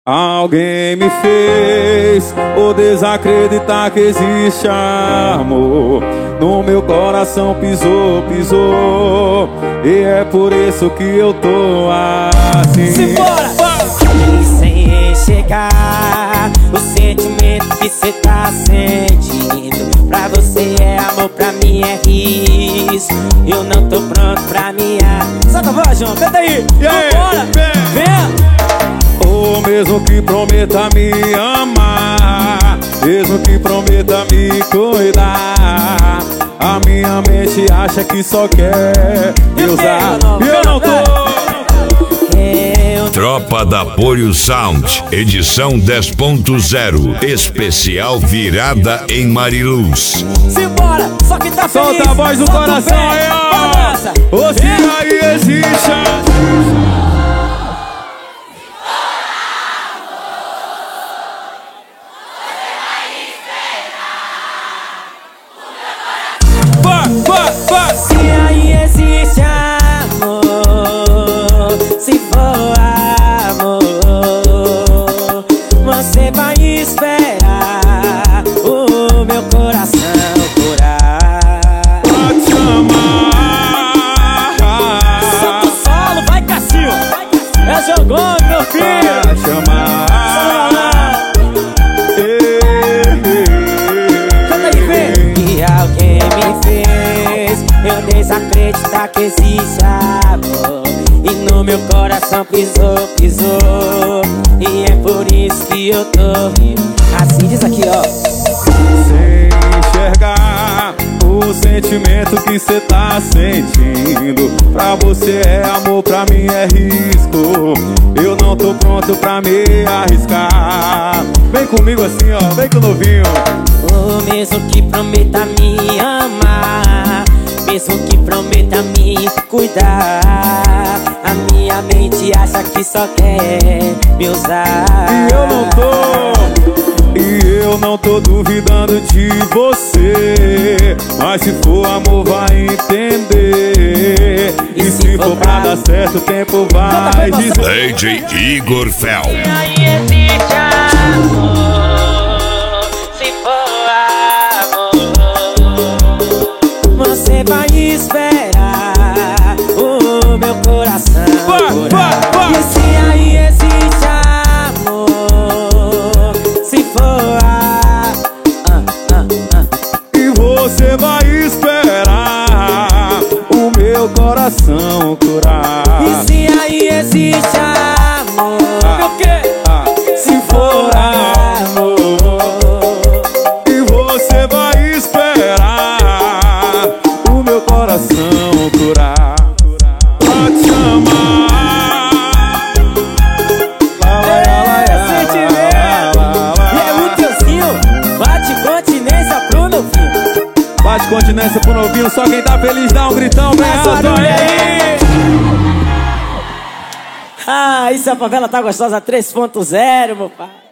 Alguém me fez o desacreditar que existe amor. No meu coração pisou, pisou. E é por isso que eu tô assim. Simbora! E sem enxergar o sentimento que cê tá sentindo. Pra você é amor, pra mim é risco. Eu não tô pronto pra minha... Solta a voz, João, canta aí! Vambora! Vem! Ou mesmo que prometa me amar, mesmo que prometa me cuidar, a minha mente acha que só quer me usar. E eu não tô. Tropa da Polio Sound, edição 10.0, especial virada em Mariluz. Simbora, só que tá feliz. Solta a voz do coração aí, ó. Ou se aí existe Se aí existe amor, se for amor, você vai esperar o meu coração curar. pra te amar. Solta o solo, vai Cassinho. É jogou, meu filho. Pra chamar. Canta aí, vem. E alguém me fez eu desacreditar que existe amor. E no meu coração pisou, pisou. E é por isso que eu tô assim, diz aqui, ó. Sem enxergar o sentimento que cê tá sentindo. Pra você é amor, pra mim é risco. Eu não tô pronto pra me arriscar. Vem comigo assim, ó, vem com o novinho. O mesmo que prometa me amar, mesmo que prometa me cuidar, a minha mente acha que só quer me usar. E eu não tô duvidando de você. Mas se for amor vai entender. E se for pra dar certo o tempo vai dizer. DJ Igor Fel. Se aí existe amor, se for amor, você vai esperar o meu coração curar. E se aí existe amor, se for E você vai esperar o meu coração curar. E se aí existe amor, o quê? Se for amor, e você vai esperar o meu coração curar. Pra te amar. É sentimento. E é o teuzinho, bate continência pro novinho. Bate continência pro novinho, só quem tá feliz dá um gritão bem Essa alto barulho aí. aí. Ah, isso a favela tá gostosa 3.0, meu pai.